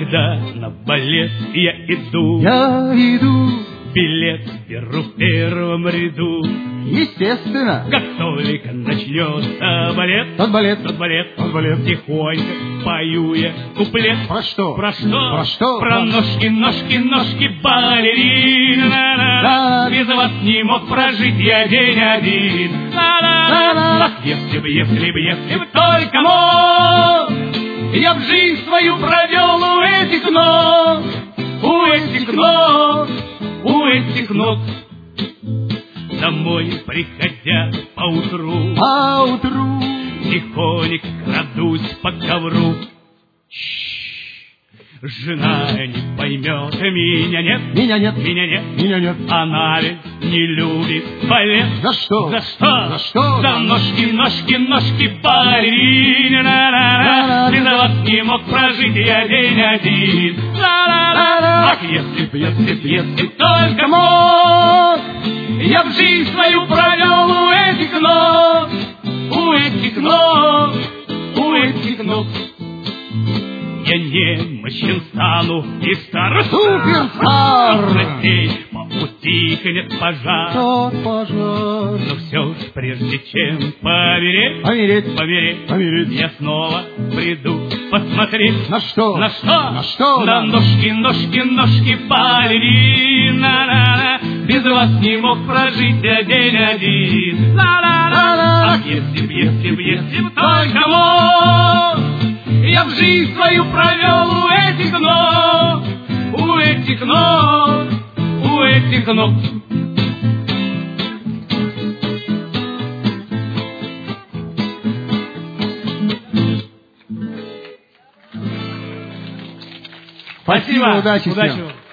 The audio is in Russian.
Когда на балет я иду, билет беру в первом ряду. Естественно. Как только начнется балет, Тот балет, тихонько пою я куплет. Про что? Про что? Про что? Про ножки, ножки, ножки балерина. Без вас не мог прожить я день один. Ах, если б только мог, я б жизнь свою провел у этих ног, у этих ног, у этих ног. Домой, приходя поутру, тихонько крадусь по ковру. Жена не поймет, меня нет, она ведь не любит балет. За что? За ножки, ножки, ножки балерина. Без вас не мог прожить я день один. Ах, если б только мог, я б жизнь свою провел у этих ног, у этих ног, у этих ног. Я немощен стану и стар, суперстар, по пути нет пожар. Но все ж прежде чем помереть, я снова приду посмотреть. На что? На ножки, ножки, ножки балерина. Без вас не мог прожить я день один. Ах, если б только мог, я б жизнь свою провел у этих ног, у этих ног, у этих ног. Спасибо, удачи всем.